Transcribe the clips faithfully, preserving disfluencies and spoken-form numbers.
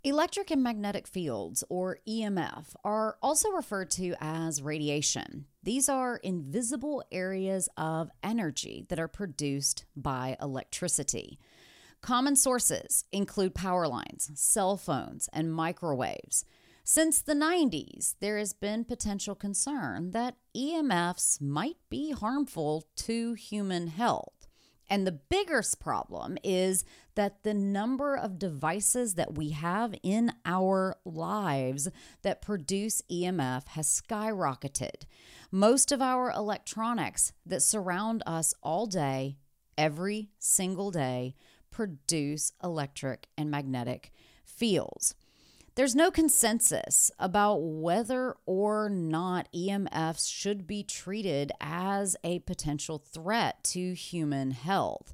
Electric and magnetic fields, or E M F, are also referred to as radiation. These are invisible areas of energy that are produced by electricity. Common sources include power lines, cell phones, and microwaves. Since the nineties, there has been potential concern that E M Fs might be harmful to human health. And the biggest problem is that the number of devices that we have in our lives that produce E M F has skyrocketed. Most of our electronics that surround us all day, every single day, produce electric and magnetic fields. There's no consensus about whether or not E M Fs should be treated as a potential threat to human health.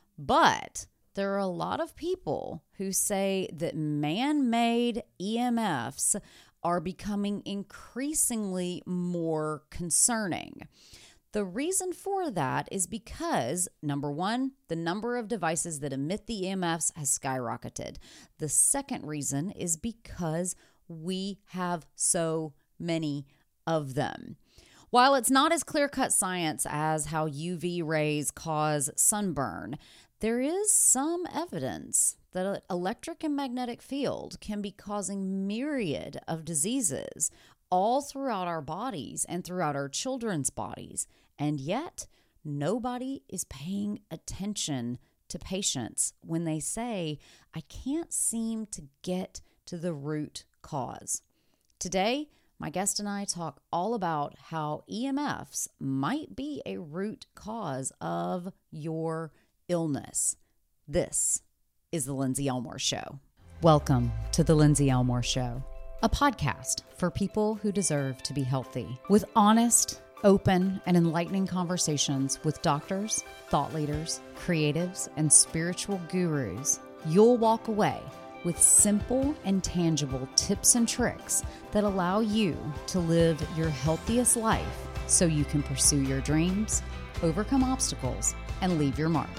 But there are a lot of people who say that man-made E M Fs are becoming increasingly more concerning. The reason for that is because, number one, the number of devices that emit the E M Fs has skyrocketed. The second reason is because we have so many of them. While it's not as clear-cut science as how U V rays cause sunburn, there is some evidence that an electric and magnetic field can be causing myriad of diseases all throughout our bodies and throughout our children's bodies. And yet, nobody is paying attention to patients when they say, I can't seem to get to the root cause. Today, my guest and I talk all about how E M Fs might be a root cause of your illness. This is The Lindsay Elmore Show. Welcome to The Lindsay Elmore Show, a podcast for people who deserve to be healthy, with honest, open, and enlightening conversations with doctors, thought leaders, creatives, and spiritual gurus. You'll walk away with simple and tangible tips and tricks that allow you to live your healthiest life so you can pursue your dreams, overcome obstacles, and leave your mark.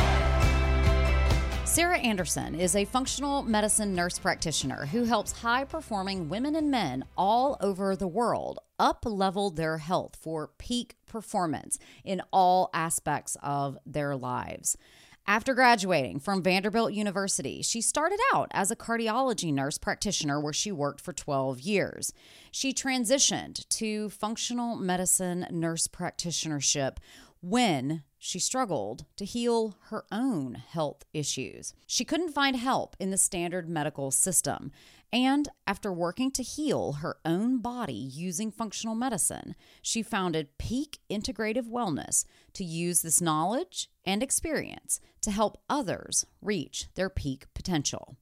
Sarah Anderson is a functional medicine nurse practitioner who helps high-performing women and men all over the world up-level their health for peak performance in all aspects of their lives. After graduating from Vanderbilt University, she started out as a cardiology nurse practitioner where she worked for twelve years. She transitioned to functional medicine nurse practitionership when she struggled to heal her own health issues. She couldn't find help in the standard medical system. And after working to heal her own body using functional medicine, she founded Peak Integrative Wellness to use this knowledge and experience to help others reach their peak potential.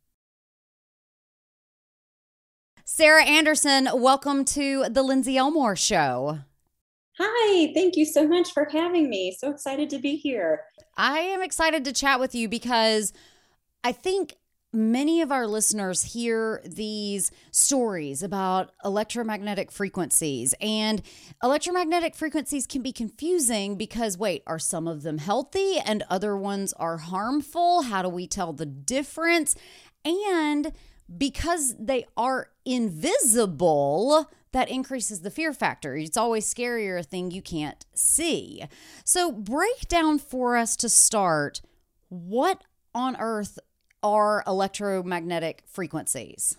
Sarah Anderson, welcome to The Lindsay Elmore Show. Hi, thank you so much for having me. So excited to be here. I am excited to chat with you because I think many of our listeners hear these stories about electromagnetic frequencies, and electromagnetic frequencies can be confusing because, wait, are some of them healthy and other ones are harmful? How do we tell the difference? And because they are invisible, that increases the fear factor. It's always scarier a thing you can't see. So break down for us to start, what on earth are electromagnetic frequencies?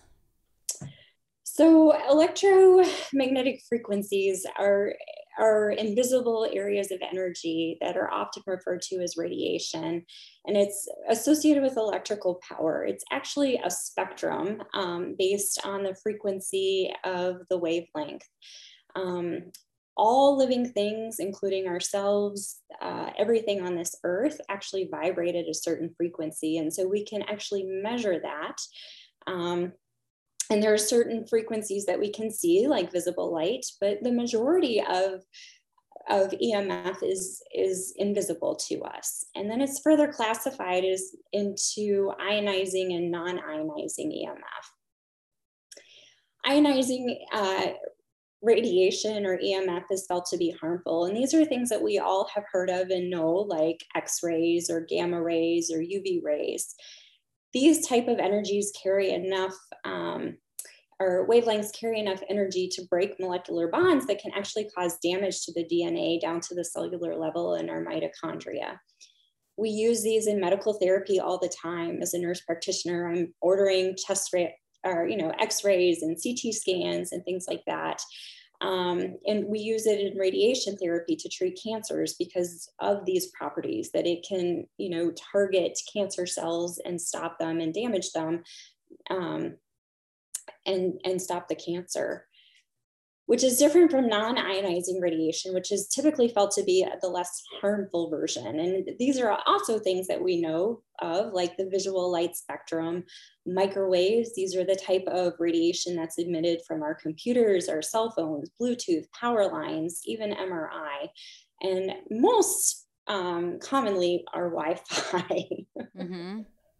So electromagnetic frequencies are, are invisible areas of energy that are often referred to as radiation, and it's associated with electrical power. It's actually a spectrum um, based on the frequency of the wavelength. Um, all living things, including ourselves, uh, everything on this earth actually vibrate at a certain frequency. And so we can actually measure that. Um, and there are certain frequencies that we can see, like visible light, but the majority of of E M F is, is invisible to us. And then it's further classified as into ionizing and non-ionizing E M F. Ionizing uh, radiation or E M F is felt to be harmful. And these are things that we all have heard of and know, like X-rays or gamma rays or U V rays. these type of energies carry enough, um, or wavelengths carry enough energy to break molecular bonds that can actually cause damage to the D N A down to the cellular level in our mitochondria. We use these in medical therapy all the time. As a nurse practitioner, I'm ordering chest rate or, you know, x-rays and C T scans and things like that. Um, and we use it in radiation therapy to treat cancers because of these properties, that it can, you know, target cancer cells and stop them and damage them, um, and, and stop the cancer, which is different from non-ionizing radiation, which is typically felt to be the less harmful version. And these are also things that we know of, like the visual light spectrum, microwaves. These are the type of radiation that's emitted from our computers, our cell phones, Bluetooth, power lines, even M R I, and most um, commonly our Wi-Fi. Mm-hmm.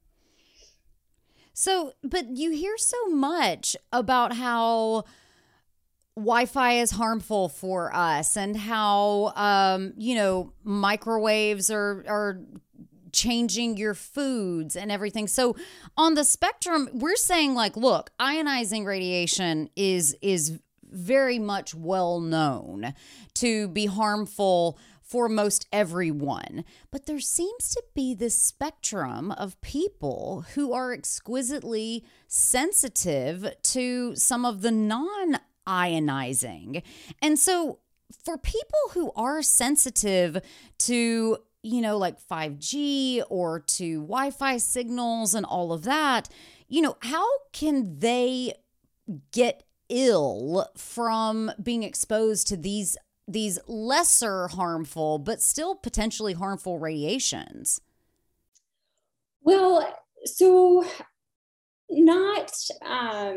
So, but you hear so much about how Wi-Fi is harmful for us and how, um, you know, microwaves are, are changing your foods and everything. So on the spectrum, we're saying like, look, ionizing radiation is, is very much well known to be harmful for most everyone. But there seems to be this spectrum of people who are exquisitely sensitive to some of the non ionizing. And so for people who are sensitive to, you know, like five G or to Wi-Fi signals and all of that, you know, how can they get ill from being exposed to these these lesser harmful but still potentially harmful radiations? Well, so not um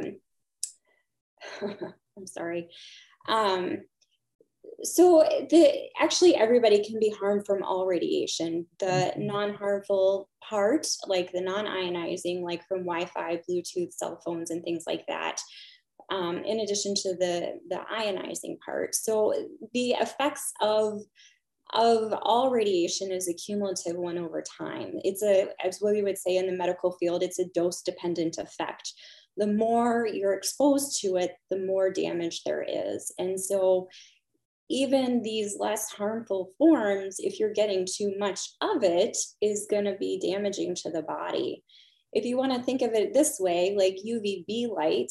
I'm sorry. Um, so the actually everybody can be harmed from all radiation. The non-harmful part, like the non-ionizing, like from Wi-Fi, Bluetooth, cell phones, and things like that. Um, in addition to the the ionizing part. So the effects of of all radiation is a cumulative one over time. It's a, as what we would say in the medical field, it's a dose dependent effect. The more you're exposed to it, the more damage there is. And so even these less harmful forms, if you're getting too much of it, is going to be damaging to the body. If you want to think of it this way, like U V B light,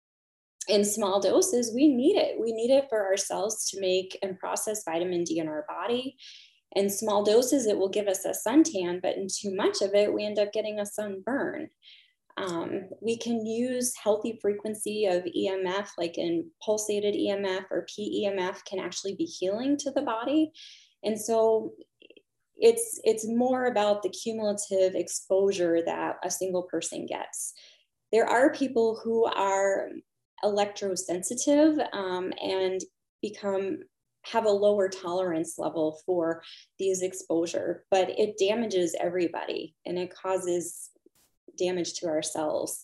in small doses, we need it. We need it for our cells to make and process vitamin D in our body. In small doses, it will give us a suntan, but in too much of it, we end up getting a sunburn. Um, we can use healthy frequency of E M F, like in pulsated E M F or P E M F, can actually be healing to the body. And so it's, it's more about the cumulative exposure that a single person gets. There are people who are electrosensitive um, and become have a lower tolerance level for these exposure, but it damages everybody and it causes damage to our cells.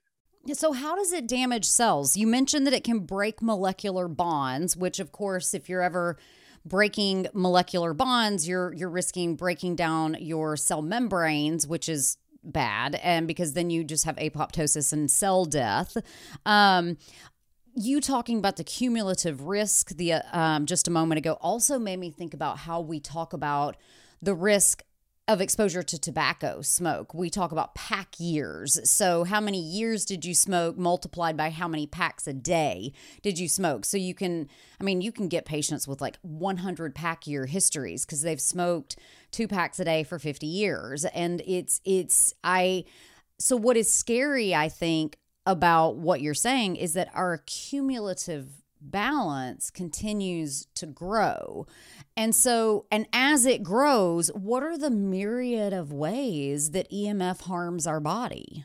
So how does it damage cells? You mentioned that it can break molecular bonds, which of course, if you're ever breaking molecular bonds, you're you're risking breaking down your cell membranes, which is bad, and because then you just have apoptosis and cell death. Um, you talking about the cumulative risk the uh, um, just a moment ago also made me think about how we talk about the risk of exposure to tobacco smoke. We talk about pack years. So how many years did you smoke multiplied by how many packs a day did you smoke? So you can, I mean, you can get patients with like one hundred pack year histories because they've smoked two packs a day for fifty years. And it's, it's, I, so what is scary, I think, about what you're saying is that our cumulative balance continues to grow. And so, and as it grows, what are the myriad of ways that E M F harms our body?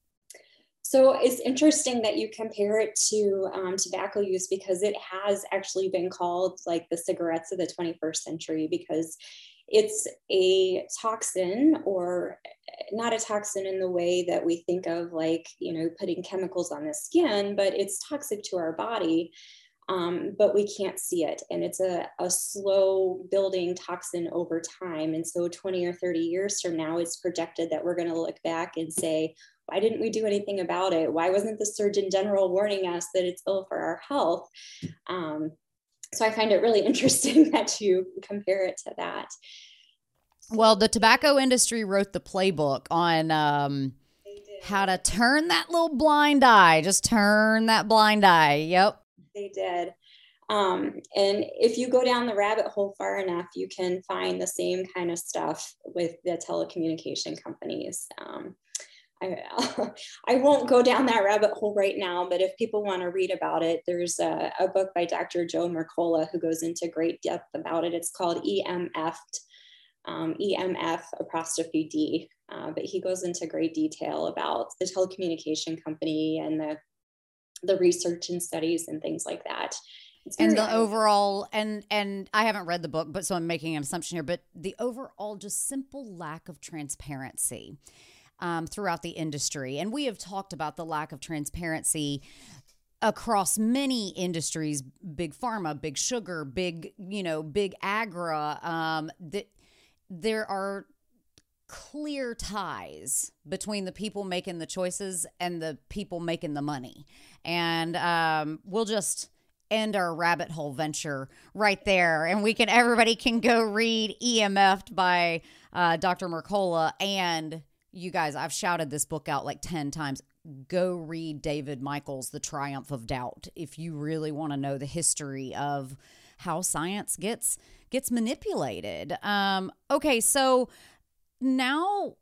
So it's interesting that you compare it to um, tobacco use, because it has actually been called like the cigarettes of the twenty-first century, because it's a toxin, or not a toxin in the way that we think of, like, you know, putting chemicals on the skin, but it's toxic to our body. Um, but we can't see it. And it's a, a slow building toxin over time. And so twenty or thirty years from now, it's projected that we're going to look back and say, why didn't we do anything about it? Why wasn't the Surgeon General warning us that it's ill for our health? Um, so I find it really interesting that you compare it to that. Well, the tobacco industry wrote the playbook on um, how to turn that little blind eye. Just turn that blind eye. Yep. They did. Um, and if you go down the rabbit hole far enough, you can find the same kind of stuff with the telecommunication companies. Um, I, I won't go down that rabbit hole right now, but if people want to read about it, there's a, a book by Doctor Joe Mercola who goes into great depth about it. It's called E M F, um, E M F apostrophe D, uh, but he goes into great detail about the telecommunication company and the the research and studies and things like that. And the overall, and and I haven't read the book, but so I'm making an assumption here, but the overall just simple lack of transparency um, throughout the industry. And we have talked about the lack of transparency across many industries, big pharma, big sugar, big, you know, big agra, um, that there are clear ties between the people making the choices and the people making the money. And um, we'll just end our rabbit hole venture right there. And we can, everybody can go read E M F'd by uh, Doctor Mercola. And you guys, I've shouted this book out like ten times. Go read David Michaels' The Triumph of Doubt if you really want to know the history of how science gets gets manipulated. Um, okay, so now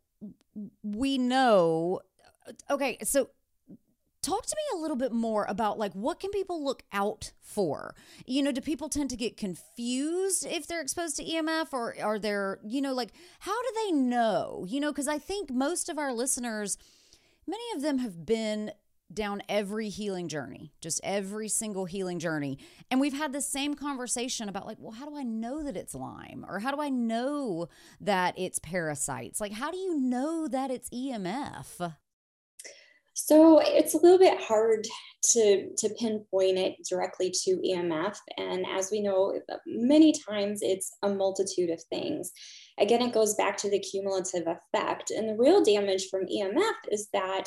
we know, okay, so talk to me a little bit more about like what can people look out for? You know, do people tend to get confused if they're exposed to E M F, or are there, you know, like how do they know? You know, because I think most of our listeners, many of them have been down every healing journey, just every single healing journey. And we've had the same conversation about like, well, how do I know that it's Lyme? Or how do I know that it's parasites? Like, how do you know that it's E M F? So it's a little bit hard to, to pinpoint it directly to E M F. And as we know, many times it's a multitude of things. Again, it goes back to the cumulative effect. And the real damage from E M F is that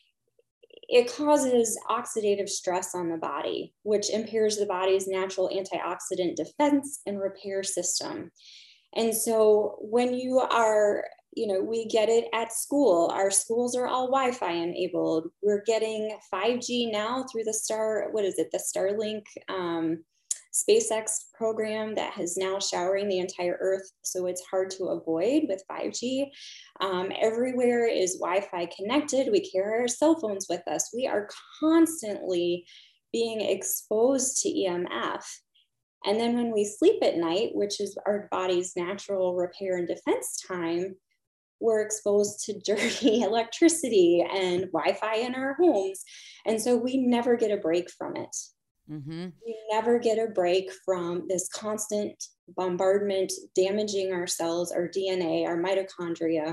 it causes oxidative stress on the body, which impairs the body's natural antioxidant defense and repair system. And so when you are, you know, we get it at school. Our schools are all Wi-Fi enabled. We're getting five G now through the Star, what is it, the Starlink um, SpaceX program that is now showering the entire earth. So it's hard to avoid with five G. Um, everywhere is Wi-Fi connected. We carry our cell phones with us. We are constantly being exposed to E M F. And then when we sleep at night, which is our body's natural repair and defense time, we're exposed to dirty electricity and Wi-Fi in our homes. And so we never get a break from it. Mm-hmm. We never get a break from this constant bombardment, damaging our cells, our D N A, our mitochondria.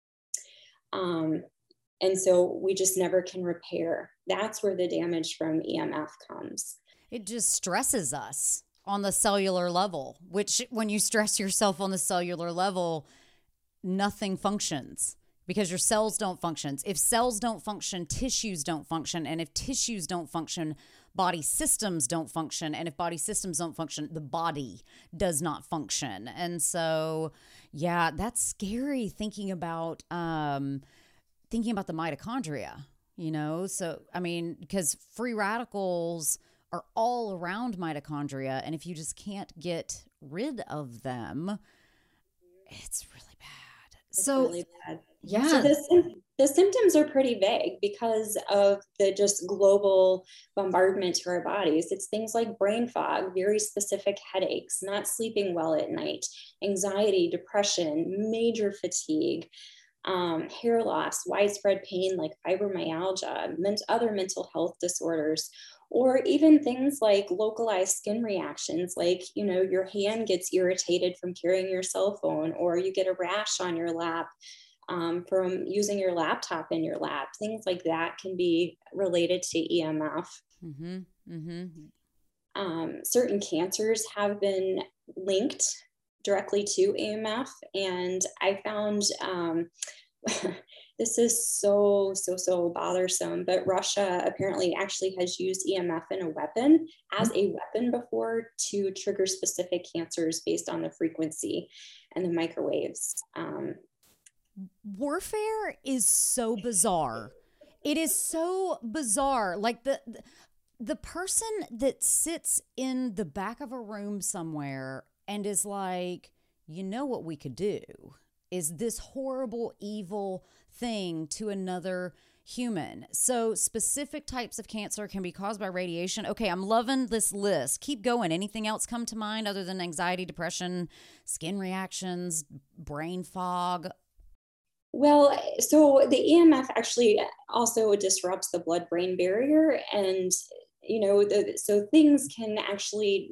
Um, and so we just never can repair. That's where the damage from E M F comes. It just stresses us on the cellular level, which when you stress yourself on the cellular level, nothing functions because your cells don't function. If cells don't function, tissues don't function. And if tissues don't function, body systems don't function. And if body systems don't function, the body does not function. And so, yeah, that's scary thinking about, um, thinking about the mitochondria, you know? So, I mean, because free radicals are all around mitochondria. And if you just can't get rid of them, it's really bad. It's so, really bad. Yeah. So the, the symptoms are pretty vague because of the just global bombardment to our bodies. It's things like brain fog, very specific headaches, not sleeping well at night, anxiety, depression, major fatigue, um, hair loss, widespread pain like fibromyalgia, ment- other mental health disorders, or even things like localized skin reactions, like, you know, your hand gets irritated from carrying your cell phone, or you get a rash on your lap um, from using your laptop in your lap. Things like that can be related to E M F. Mm-hmm. Mm-hmm. um, certain cancers have been linked directly to A M F. And I found um, this is so, so, so bothersome, but Russia apparently actually has used E M F in a weapon, as a weapon before, to trigger specific cancers based on the frequency and the microwaves. Um, Warfare is so bizarre. It is so bizarre. Like the, the the person that sits in the back of a room somewhere and is like, you know what we could do is this horrible, evil thing to another human. So specific types of cancer can be caused by radiation. Okay, I'm loving this list. Keep going. Anything else come to mind other than anxiety, depression, skin reactions, brain fog? Well, so the E M F actually also disrupts the blood-brain barrier, and you know, the, so things can actually,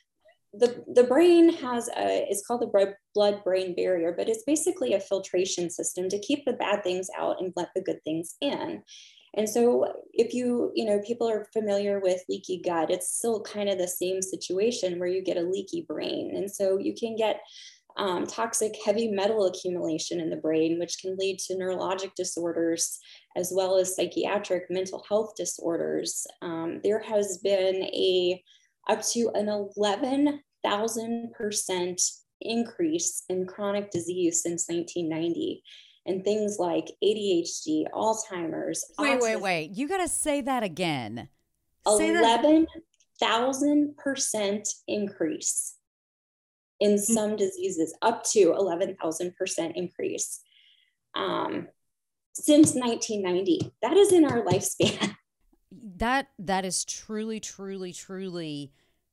the the brain has a, it's called the blood-brain barrier, but it's basically a filtration system to keep the bad things out and let the good things in. And so if you, you know, people are familiar with leaky gut, it's still kind of the same situation where you get a leaky brain. And so you can get Um, toxic heavy metal accumulation in the brain, which can lead to neurologic disorders as well as psychiatric mental health disorders. Um, there has been a up to an eleven thousand percent increase in chronic disease since nineteen ninety. And things like A D H D, Alzheimer's. Wait, autism. wait, wait. You got to say that again. Say that. eleven thousand percent increase in some diseases, up to eleven thousand percent increase um, since nineteen ninety. That is in our lifespan. That that is truly, truly, truly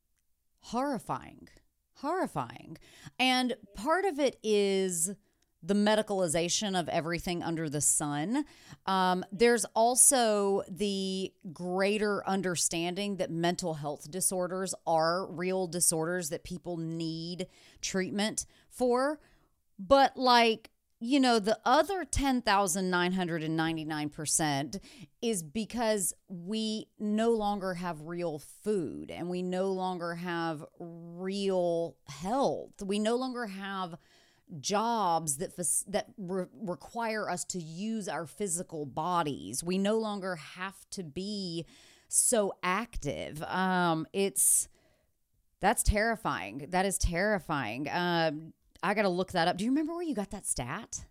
horrifying. Horrifying. And part of it is the medicalization of everything under the sun. Um, there's also the greater understanding that mental health disorders are real disorders that people need treatment for. But like, you know, the other ten thousand nine hundred ninety-nine percent is because we no longer have real food and we no longer have real health. We no longer have jobs that that re- require us to use our physical bodies. We no longer have to be so active. Um, it's that's terrifying. That is terrifying. Um, I got to look that up. Do you remember where you got that stat?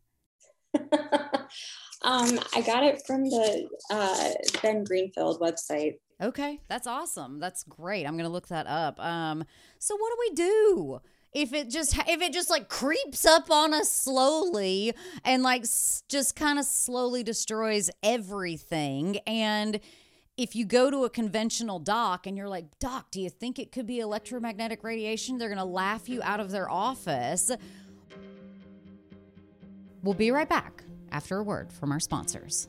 um, I got it from the uh, Ben Greenfield website. Okay, that's awesome. That's great. I'm going to look that up. Um, so what do we do? If it just if it just like creeps up on us slowly and like s- just kind of slowly destroys everything. And if you go to a conventional doc and you're like, doc, do you think it could be electromagnetic radiation? They're going to laugh you out of their office. We'll be right back after a word from our sponsors.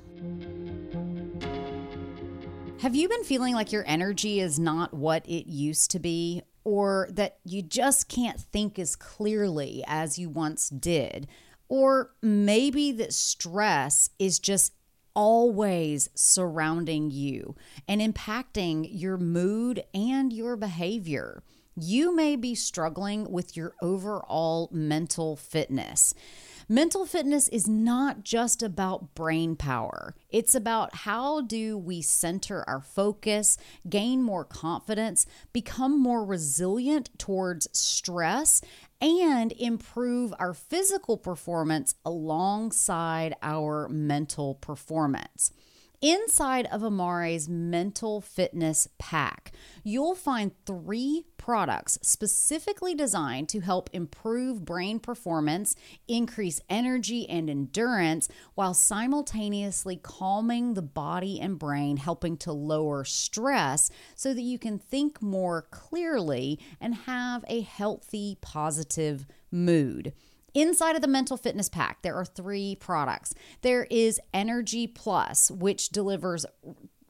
Have you been feeling like your energy is not what it used to be? Or that you just can't think as clearly as you once did? Or maybe that stress is just always surrounding you and impacting your mood and your behavior. You may be struggling with your overall mental fitness. Mental fitness is not just about brain power. It's about how do we center our focus, gain more confidence, become more resilient towards stress, and improve our physical performance alongside our mental performance. Inside of Amare's mental fitness pack, you'll find three products specifically designed to help improve brain performance, increase energy and endurance, while simultaneously calming the body and brain, helping to lower stress so that you can think more clearly and have a healthy, positive mood. Inside of the Mental Fitness Pack, there are three products. There is Energy Plus, which delivers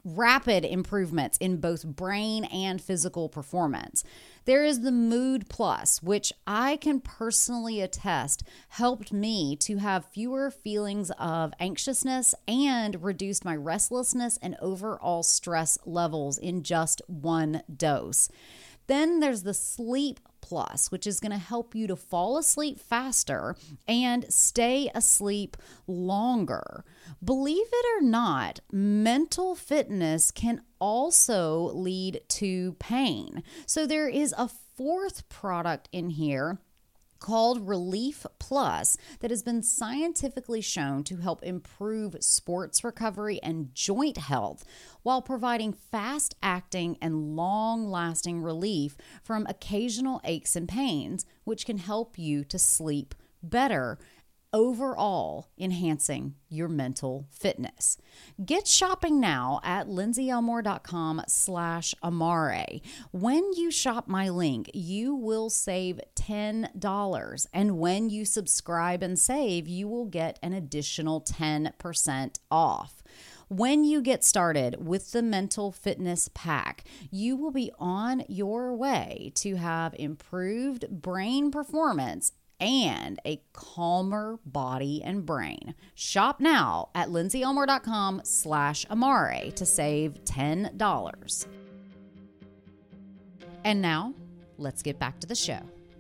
rapid improvements in both brain and physical performance. There is the Mood Plus, which I can personally attest helped me to have fewer feelings of anxiousness and reduced my restlessness and overall stress levels in just one dose. Then there's the Sleep Plus, which is going to help you to fall asleep faster and stay asleep longer. Believe it or not, mental fitness can also lead to pain. So there is a fourth product in here called Relief Plus that has been scientifically shown to help improve sports recovery and joint health while providing fast-acting and long-lasting relief from occasional aches and pains, which can help you to sleep better, overall enhancing your mental fitness. Get shopping now at lindsayelmore.com slash Amare. When you shop my link, you will save ten dollars. And when you subscribe and save, you will get an additional ten percent off. When you get started with the Mental Fitness Pack, you will be on your way to have improved brain performance and a calmer body and brain. Shop now at lindsayelmore.com slash Amare to save ten dollars. And now, let's get back to the show.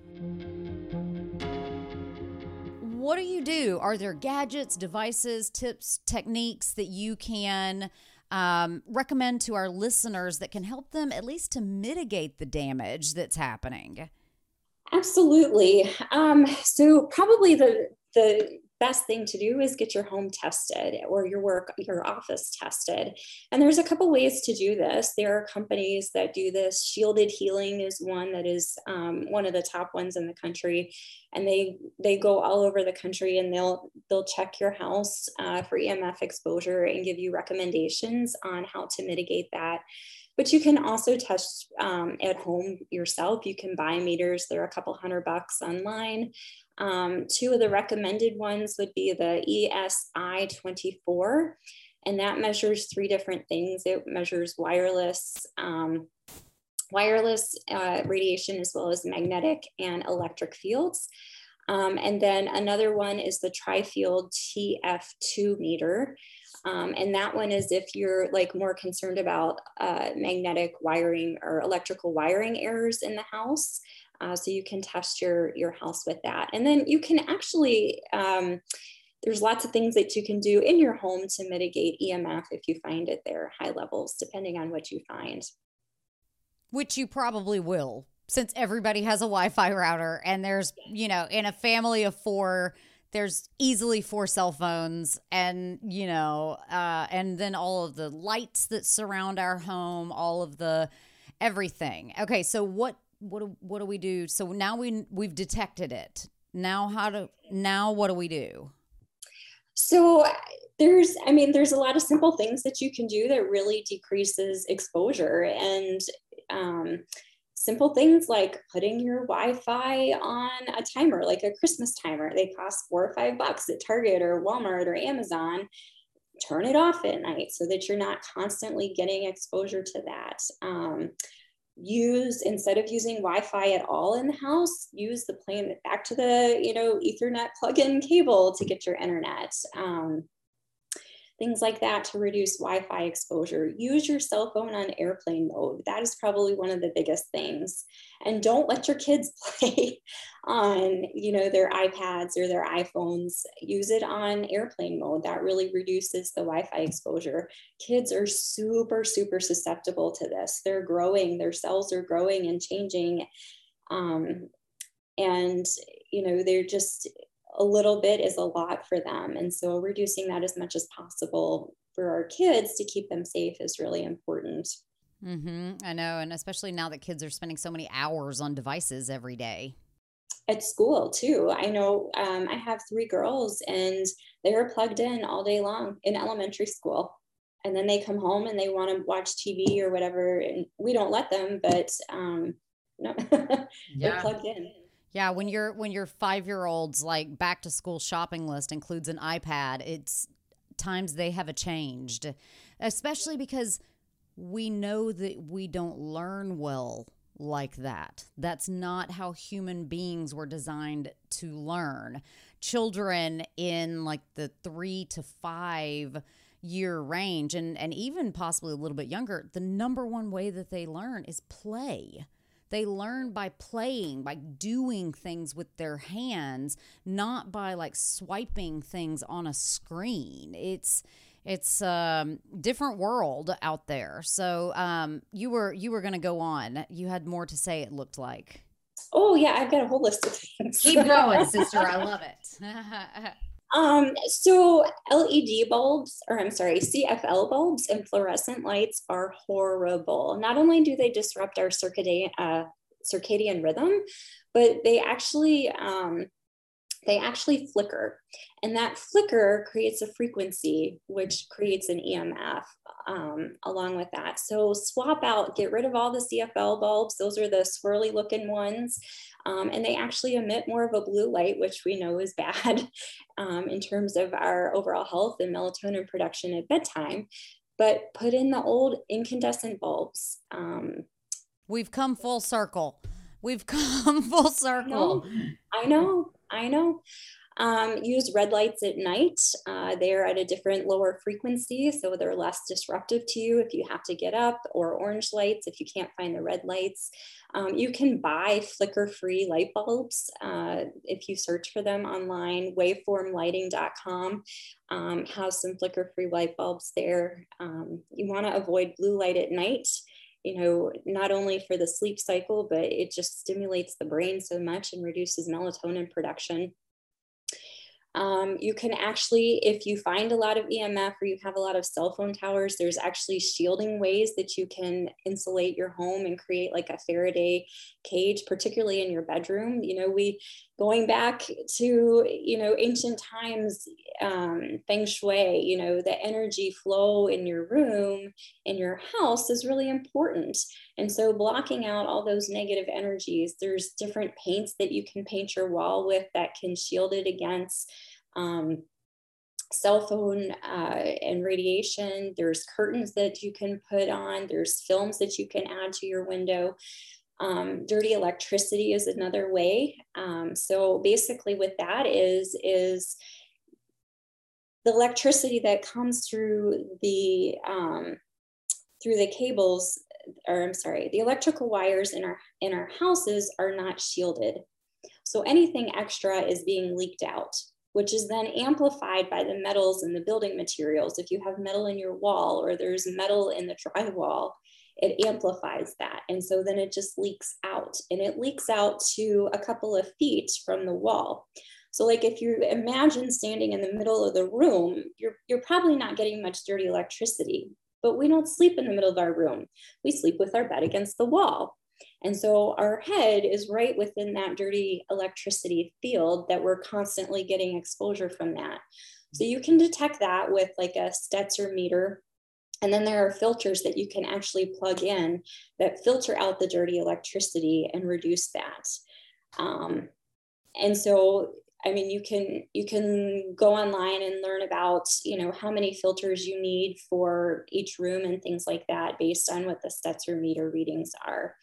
What do you do? Are there gadgets, devices, tips, techniques that you can um, recommend to our listeners that can help them at least to mitigate the damage that's happening? Absolutely. Um, so probably the the best thing to do is get your home tested or your work, your office tested. And there's a couple ways to do this. There are companies that do this. Shielded Healing is one that is um, one of the top ones in the country. And they they go all over the country and they'll they'll check your house uh, for E M F exposure and give you recommendations on how to mitigate that. But you can also test um, at home yourself. You can buy meters. They're a couple hundred bucks online. Um, two of the recommended ones would be the E S I twenty-four, and that measures three different things. It measures wireless, um, wireless uh, radiation as well as magnetic and electric fields. Um, and then another one is the Tri-Field T F two meter. Um, and that one is if you're like more concerned about uh, magnetic wiring or electrical wiring errors in the house. Uh, so you can test your, your house with that. And then you can actually, um, there's lots of things that you can do in your home to mitigate E M F if you find it there high levels, depending on what you find. Which you probably will, since everybody has a Wi-Fi router and there's, you know, in a family of four, there's easily four cell phones and, you know, uh, and then all of the lights that surround our home, all of the everything. Okay, so what what do, what do we do? So now we we've detected it. Now how do now what do we do? So there's, I mean, there's a lot of simple things that you can do that really decreases exposure, and um, simple things like putting your Wi-Fi on a timer, like a Christmas timer. They cost four or five bucks at Target or Walmart or Amazon. Turn it off at night so that you're not constantly getting exposure to that. Um, use, instead of using Wi-Fi at all in the house, use the plain back to the, you know, Ethernet plug-in cable to get your internet. Um, things like that to reduce Wi-Fi exposure. Use your cell phone on airplane mode. That is probably one of the biggest things. And don't let your kids play on, you know, their iPads or their iPhones. Use it on airplane mode. That really reduces the Wi-Fi exposure. Kids are super, super susceptible to this. They're growing, their cells are growing and changing. Um, and, you know, they're just, a little bit is a lot for them. And so reducing that as much as possible for our kids to keep them safe is really important. Mm-hmm. I know. And especially now that kids are spending so many hours on devices every day. At school too. I know um, I have three girls and they are plugged in all day long in elementary school. And then they come home and they want to watch T V or whatever. And we don't let them, but um, no, they're yeah. plugged in. Yeah, when your when your five-year-old's like back to school shopping list includes an iPad, it's times they have changed, especially because we know that we don't learn well like that. That's not how human beings were designed to learn. Children in like the three to five year range, and, and even possibly a little bit younger, the number one way that they learn is play. They learn by playing, by doing things with their hands, not by like swiping things on a screen. It's it's a um, different world out there. So um, you were you were going to go on. You had more to say, it looked like. Oh yeah, I've got a whole list of things. Keep going, sister. I love it. Um, so L E D bulbs, or I'm sorry, C F L bulbs and fluorescent lights are horrible. Not only do they disrupt our circadian, uh, circadian rhythm, but they actually, um, they actually flicker. And that flicker creates a frequency, which creates an E M F um, along with that. So swap out, get rid of all the C F L bulbs. Those are the swirly looking ones. Um, and they actually emit more of a blue light, which we know is bad um, in terms of our overall health and melatonin production at bedtime. But put in the old incandescent bulbs. Um, We've come full circle. We've come full circle. I know. I know. I know. Um, use red lights at night. Uh, they're at a different lower frequency, so they're less disruptive to you if you have to get up, or orange lights if you can't find the red lights. Um, you can buy flicker-free light bulbs uh, if you search for them online. waveform lighting dot com um, has some flicker-free light bulbs there. Um, you want to avoid blue light at night. You know, not only for the sleep cycle, but it just stimulates the brain so much and reduces melatonin production. Um, you can actually, if you find a lot of E M F or you have a lot of cell phone towers, there's actually shielding ways that you can insulate your home and create like a Faraday cage, particularly in your bedroom. You know, we, going back to, you know, ancient times, um, Feng Shui, you know, the energy flow in your room, in your house is really important. And so blocking out all those negative energies, there's different paints that you can paint your wall with that can shield it against um, cell phone uh, and radiation. There's curtains that you can put on. There's films that you can add to your window. Um, dirty electricity is another way. Um, so basically what that is, is the electricity that comes through the, um, through the cables, or I'm sorry, the electrical wires in our, in our houses are not shielded. So anything extra is being leaked out, which is then amplified by the metals and the building materials. If you have metal in your wall or there's metal in the drywall, it amplifies that. And so then it just leaks out, and it leaks out to a couple of feet from the wall. So like if you imagine standing in the middle of the room, you're, you're probably not getting much dirty electricity, but we don't sleep in the middle of our room. We sleep with our bed against the wall. And so our head is right within that dirty electricity field that we're constantly getting exposure from that. So you can detect that with like a Stetzer meter. And then there are filters that you can actually plug in that filter out the dirty electricity and reduce that. Um, and so, I mean, you can you can go online and learn about, you know, how many filters you need for each room and things like that based on what the Stetzer meter readings are.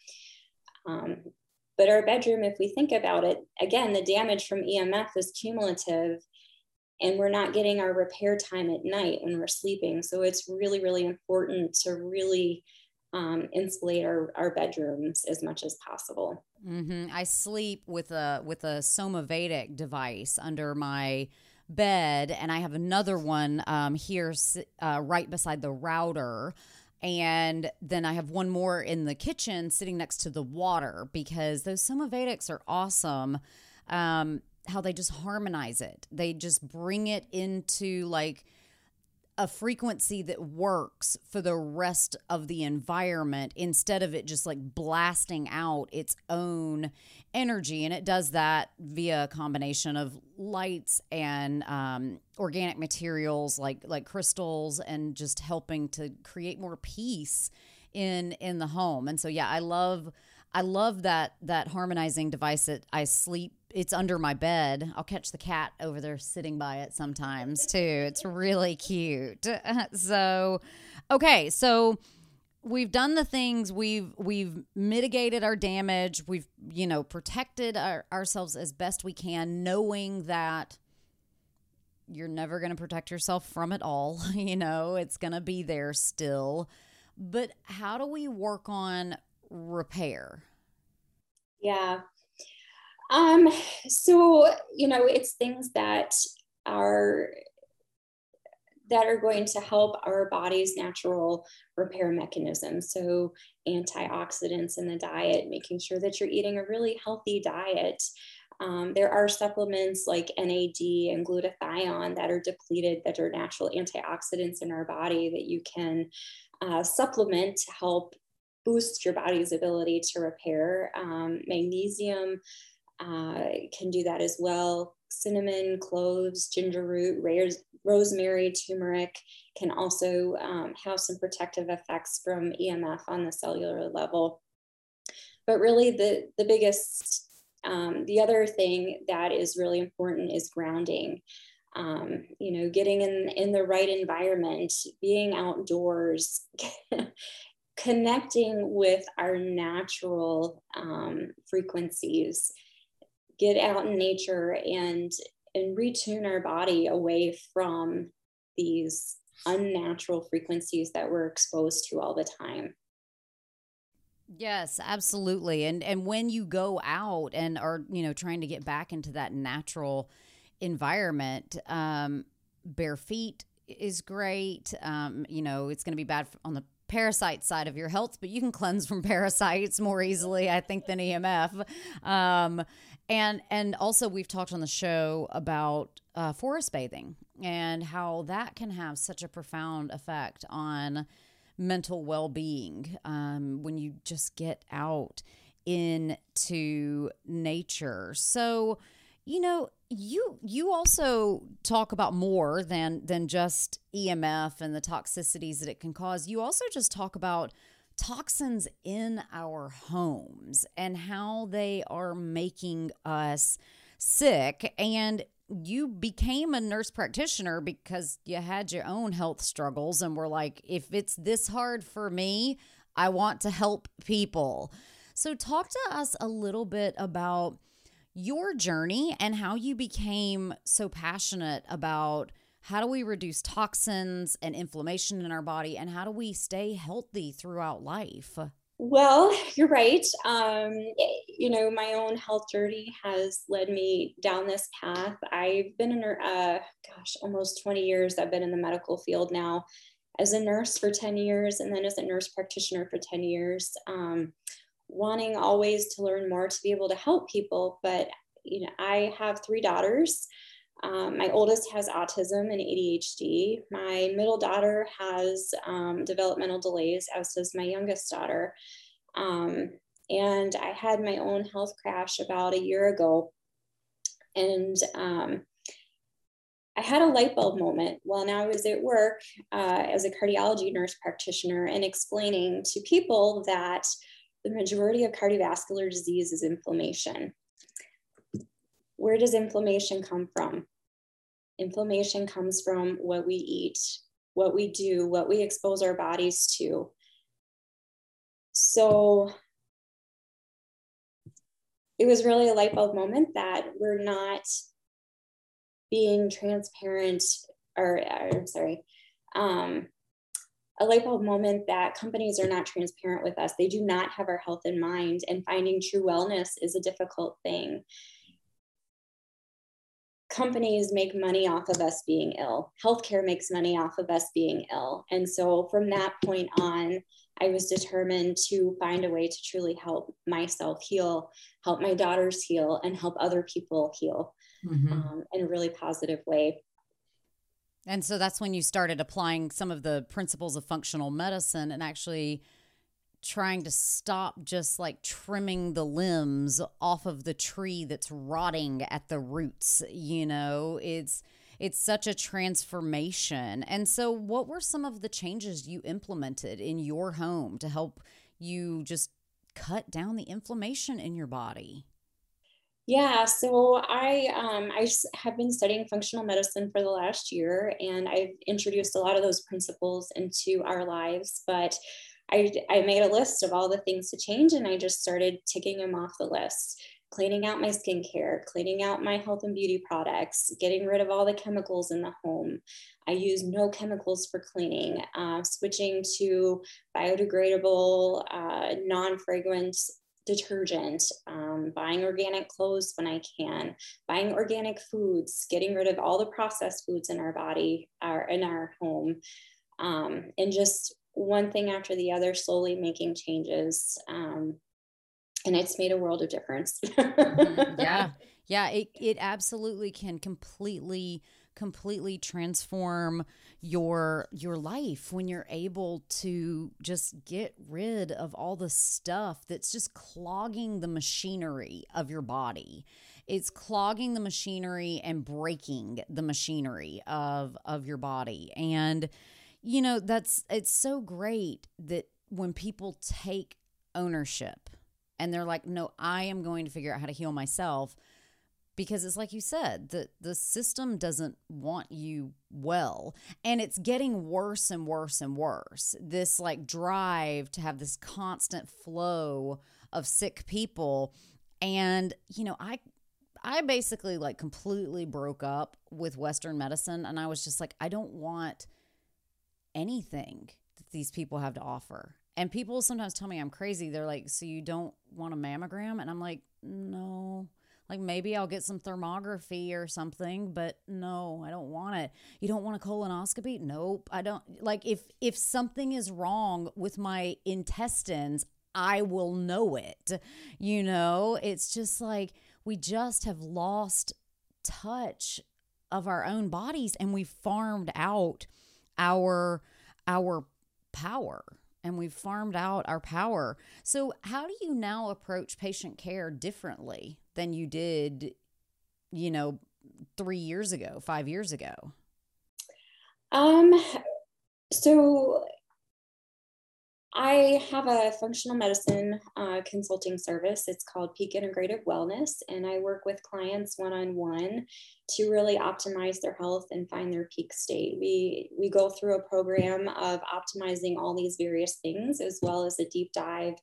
Um, but our bedroom, if we think about it, again, the damage from E M F is cumulative, and we're not getting our repair time at night when we're sleeping. So it's really, really important to really um, insulate our, our bedrooms as much as possible. Mm-hmm. I sleep with a with a Somavedic device under my bed, and I have another one um, here uh, right beside the router. And then I have one more in the kitchen sitting next to the water, because those Somavedics are awesome. Um, how they just harmonize it. They just bring it into like a frequency that works for the rest of the environment, instead of it just like blasting out its own energy. And it does that via a combination of lights and um, organic materials like like crystals, and just helping to create more peace in in the home. And so yeah, I love I love that that harmonizing device that I sleep. It's under my bed. I'll catch the cat over there sitting by it sometimes too. It's really cute. So, okay. So we've done the things, we've we've mitigated our damage, we've, you know, protected our, ourselves as best we can, knowing that you're never going to protect yourself from it all. You know, it's going to be there still. But how do we work on repair? Yeah. Um, so, you know, it's things that are that are going to help our body's natural repair mechanisms. So antioxidants in the diet, making sure that you're eating a really healthy diet. Um, there are supplements like N A D and glutathione that are depleted, that are natural antioxidants in our body that you can uh, supplement to help boost your body's ability to repair. Um, magnesium uh, can do that as well. Cinnamon, cloves, ginger root, rosemary, turmeric can also um, have some protective effects from E M F on the cellular level. But really the, the biggest, um, the other thing that is really important is grounding. Um, you know, getting in, in the right environment, being outdoors, connecting with our natural um, frequencies, get out in nature and and retune our body away from these unnatural frequencies that we're exposed to all the time. Yes, absolutely. And and when you go out and are, you know, trying to get back into that natural environment, um, bare feet is great. Um, you know, it's going to be bad on the parasite side of your health, but you can cleanse from parasites more easily, I think, than E M F. Um, and and also we've talked on the show about uh, forest bathing and how that can have such a profound effect on mental well-being um, when you just get out into nature. So, you know, you you also talk about more than than just E M F and the toxicities that it can cause. You also just talk about toxins in our homes and how they are making us sick. And you became a nurse practitioner because you had your own health struggles and were like, if it's this hard for me, I want to help people. So talk to us a little bit about your journey and how you became so passionate about how do we reduce toxins and inflammation in our body, and how do we stay healthy throughout life? Well, you're right. Um, you know, my own health journey has led me down this path. I've been in, uh, gosh, almost twenty years. I've been in the medical field now as a nurse for ten years, and then as a nurse practitioner for ten years, um, wanting always to learn more to be able to help people. But, you know, I have three daughters. Um, my oldest has autism and A D H D. My middle daughter has um, developmental delays, as does my youngest daughter. Um, and I had my own health crash about a year ago. And um, I had a light bulb moment when I was at work uh, as a cardiology nurse practitioner and explaining to people that the majority of cardiovascular disease is inflammation. Where does inflammation come from? Inflammation comes from what we eat, what we do, what we expose our bodies to. So it was really a light bulb moment that we're not being transparent, or, or I'm sorry, um, a light bulb moment that companies are not transparent with us. They do not have our health in mind, and finding true wellness is a difficult thing. Companies make money off of us being ill. Healthcare makes money off of us being ill. And so from that point on, I was determined to find a way to truly help myself heal, help my daughters heal, and help other people heal mm-hmm. um, in a really positive way. And so that's when you started applying some of the principles of functional medicine and actually trying to stop just like trimming the limbs off of the tree that's rotting at the roots. You know, it's it's such a transformation. And so what were some of the changes you implemented in your home to help you just cut down the inflammation in your body? Yeah, so I um, I have been studying functional medicine for the last year, and I've introduced a lot of those principles into our lives. But I, I made a list of all the things to change, and I just started ticking them off the list. Cleaning out my skincare, cleaning out my health and beauty products, getting rid of all the chemicals in the home. I use no chemicals for cleaning, uh, switching to biodegradable, uh, non-fragrance detergent, um, buying organic clothes when I can, buying organic foods, getting rid of all the processed foods in our body, our, in our home, um, and just one thing after the other, slowly making changes. Um, and it's made a world of difference. Mm-hmm. Yeah. Yeah. It, it absolutely can completely, completely transform your, your life when you're able to just get rid of all the stuff that's just clogging the machinery of your body. It's clogging the machinery and breaking the machinery of, of your body. And, you know, that's, it's so great that when people take ownership and they're like, no, I am going to figure out how to heal myself, because it's like you said, the, the system doesn't want you well, and it's getting worse and worse and worse. This like drive to have this constant flow of sick people. And, you know, I, I basically like completely broke up with Western medicine, and I was just like, I don't want anything that these people have to offer. And people sometimes tell me I'm crazy. They're like, so you don't want a mammogram? And I'm like, no, like maybe I'll get some thermography or something, but no, I don't want it. You don't want a colonoscopy? Nope. I don't. Like if, if something is wrong with my intestines, I will know it. You know, it's just like, we just have lost touch of our own bodies, and we farmed out our, our power. And we've farmed out our power. So how do you now approach patient care differently than you did, you know, three years ago, five years ago? Um, so I have a functional medicine uh, consulting service. It's called Peak Integrative Wellness, and I work with clients one-on-one to really optimize their health and find their peak state. We we go through a program of optimizing all these various things, as well as a deep dive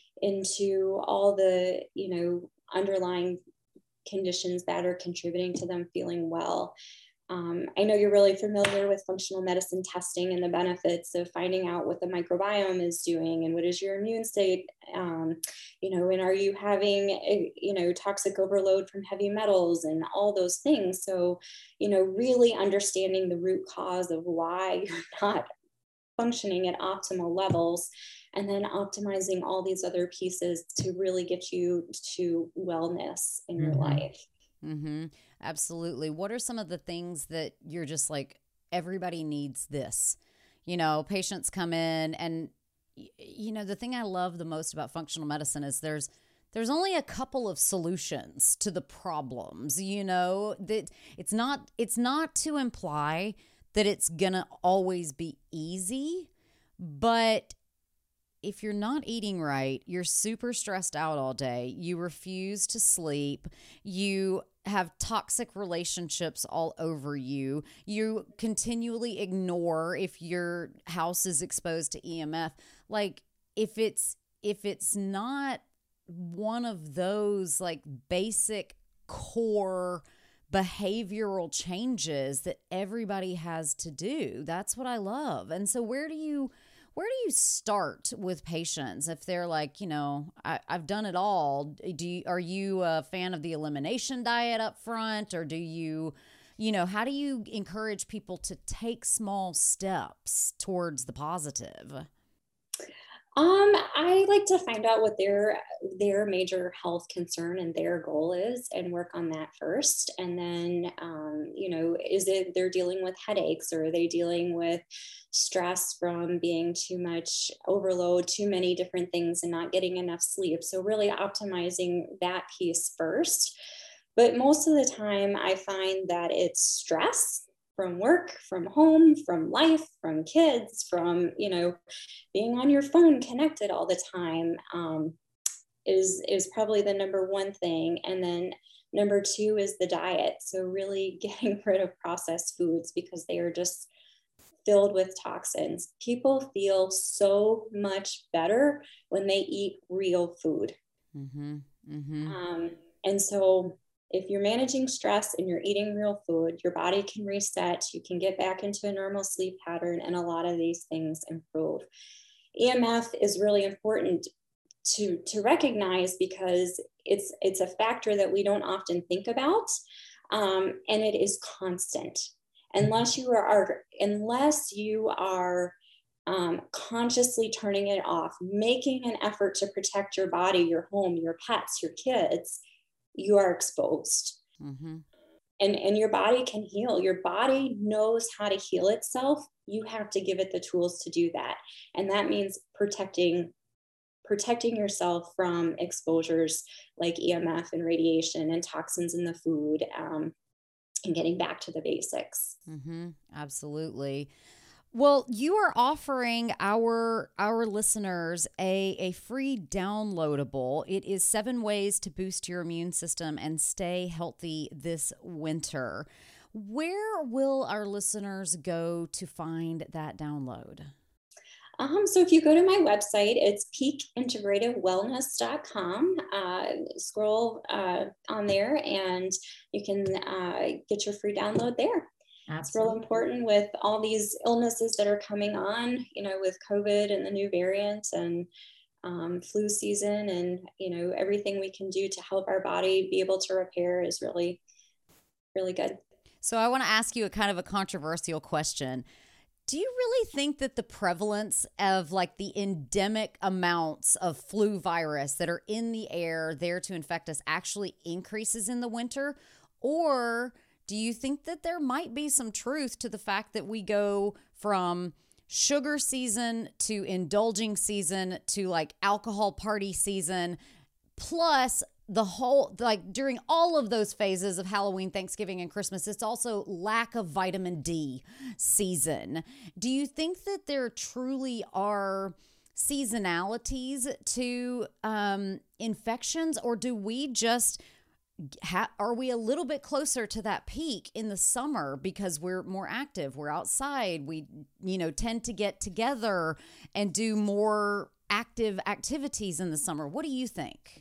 into all the, you know, underlying conditions that are contributing to them feeling well. Um, I know you're really familiar with functional medicine testing and the benefits of finding out what the microbiome is doing and what is your immune state, um, you know, and are you having, a, you know, toxic overload from heavy metals and all those things. So, you know, really understanding the root cause of why you're not functioning at optimal levels, and then optimizing all these other pieces to really get you to wellness in your Mm-hmm. life. Mm-hmm. Absolutely. What are some of the things that you're just like, everybody needs this? You know, patients come in, and, you know, the thing I love the most about functional medicine is there's, there's only a couple of solutions to the problems, you know, that it's not, it's not to imply that it's gonna always be easy, but if you're not eating right, you're super stressed out all day, you refuse to sleep, you have toxic relationships all over you, you continually ignore if your house is exposed to E M F. Like if it's if it's not one of those like basic core behavioral changes that everybody has to do, that's what I love. And so where do you Where do you start with patients if they're like, you know, I, I've done it all? Do you, are you a fan of the elimination diet up front, or do you, you know, how do you encourage people to take small steps towards the positive? Um, I like to find out what their their major health concern and their goal is, and work on that first. And then, um, you know, is it they're dealing with headaches, or are they dealing with stress from being too much overload, too many different things, and not getting enough sleep? So really optimizing that piece first. But most of the time, I find that it's stress from work, from home, from life, from kids, from, you know, being on your phone connected all the time, um, is is probably the number one thing. And then number two is the diet. So really getting rid of processed foods, because they are just filled with toxins. People feel so much better when they eat real food. Mm-hmm. Mm-hmm. Um, and so if you're managing stress and you're eating real food, your body can reset, you can get back into a normal sleep pattern, and a lot of these things improve. E M F is really important to, to recognize because it's, it's a factor that we don't often think about, um, and it is constant. Unless you are, are unless you are um, consciously turning it off, making an effort to protect your body, your home, your pets, your kids, you are exposed. Mm-hmm. And, and your body can heal. Your body knows how to heal itself. You have to give it the tools to do that. And that means protecting, protecting yourself from exposures like E M F and radiation and toxins in the food, um, and getting back to the basics. Mm-hmm. Absolutely. Well, you are offering our our listeners a, a free downloadable. It is seven ways to boost your immune system and stay healthy this winter. Where will our listeners go to find that download? Um, so if you go to my website, it's peak integrative wellness dot com. Uh, scroll uh, on there and you can uh, get your free download there. Absolutely. It's real important with all these illnesses that are coming on, you know, with COVID and the new variants and um, flu season, and, you know, everything we can do to help our body be able to repair is really, really good. So I want to ask you a kind of a controversial question. Do you really think that the prevalence of like the endemic amounts of flu virus that are in the air there to infect us actually increases in the winter? Or do you think that there might be some truth to the fact that we go from sugar season to indulging season to like alcohol party season, plus the whole, like during all of those phases of Halloween, Thanksgiving, and Christmas, it's also lack of vitamin D season. Do you think that there truly are seasonalities to um, infections, or do we just ha- are we a little bit closer to that peak in the summer because we're more active, we're outside, we, you know, tend to get together and do more active activities in the summer? What do you think?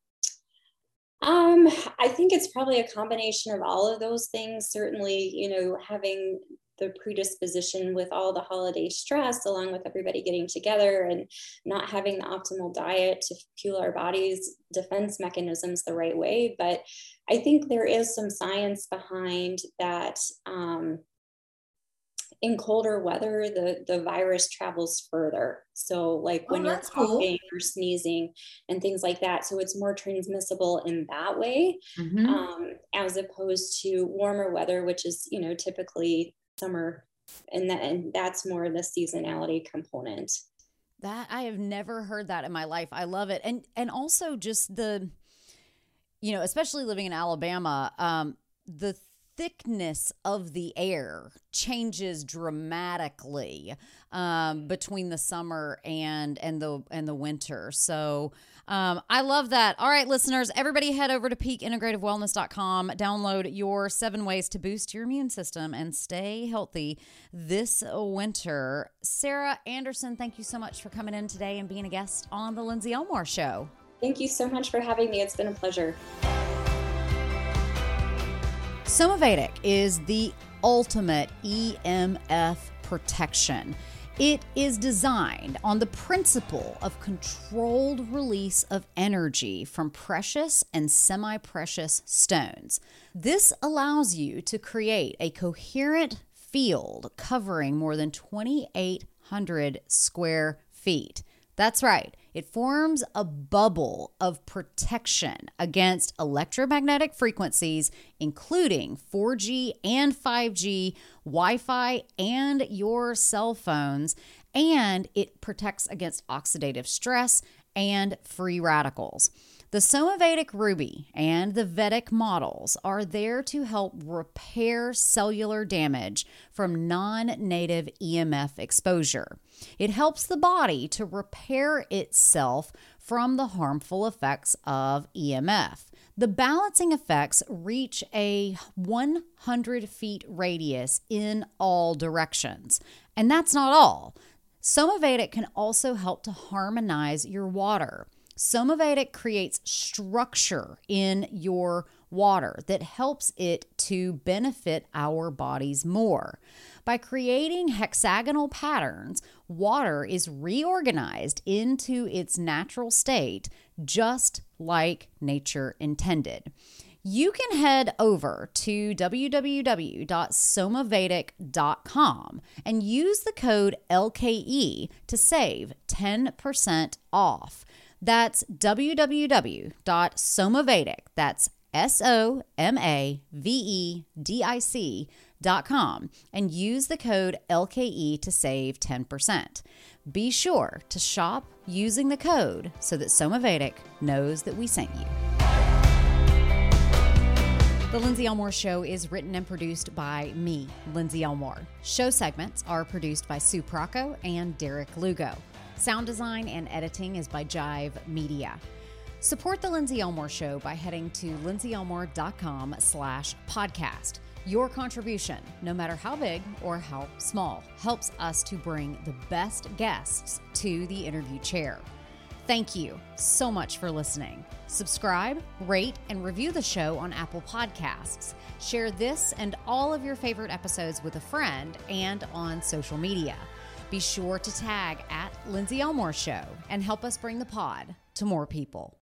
Um, I think it's probably a combination of all of those things. Certainly, you know, having the predisposition with all the holiday stress, along with everybody getting together and not having the optimal diet to fuel our body's defense mechanisms the right way. But I think there is some science behind that. Um, in colder weather, the, the virus travels further. So like when oh, you're coughing cool. or sneezing and things like that. So it's more transmissible in that way, mm-hmm. um, as opposed to warmer weather, which is, you know, typically summer. And, that, and that's more the seasonality component. That I have never heard that in my life. I love it. And, and also just the, you know, especially living in Alabama, um, the thickness of the air changes dramatically um, between the summer and and the and the winter. So um, I love that. All right, listeners, everybody head over to peak integrative wellness dot com. Download your seven ways to boost your immune system and stay healthy this winter. Sarah Anderson, thank you so much for coming in today and being a guest on the Lindsay Elmore Show. Thank you so much for having me. It's been a pleasure. Somavedic is the ultimate E M F protection. It is designed on the principle of controlled release of energy from precious and semi-precious stones. This allows you to create a coherent field covering more than twenty-eight hundred square feet. That's right. It forms a bubble of protection against electromagnetic frequencies, including four G and five G, Wi-Fi, and your cell phones. And it protects against oxidative stress and free radicals. The Somavedic Ruby and the Vedic models are there to help repair cellular damage from non-native E M F exposure. It helps the body to repair itself from the harmful effects of E M F. The balancing effects reach a one hundred feet radius in all directions. And that's not all. Somavedic can also help to harmonize your water. Somavedic creates structure in your water that helps it to benefit our bodies more. By creating hexagonal patterns, water is reorganized into its natural state, just like nature intended. You can head over to w w w dot somavedic dot com and use the code L K E to save ten percent off. That's w w w dot somavedic, that's S O M A V E D I C dot com, and use the code L K E to save ten percent. Be sure to shop using the code so that Somavedic knows that we sent you. The Lindsay Elmore Show is written and produced by me, Lindsay Elmore. Show segments are produced by Sue Procco and Derek Lugo. Sound design and editing is by Jive Media. Support The Lindsay Elmore Show by heading to lindsay elmore dot com slash podcast. Your contribution, no matter how big or how small, helps us to bring the best guests to the interview chair. Thank you so much for listening. Subscribe, rate, and review the show on Apple Podcasts. Share this and all of your favorite episodes with a friend and on social media. Be sure to tag at Lindsay Elmore Show and help us bring the pod to more people.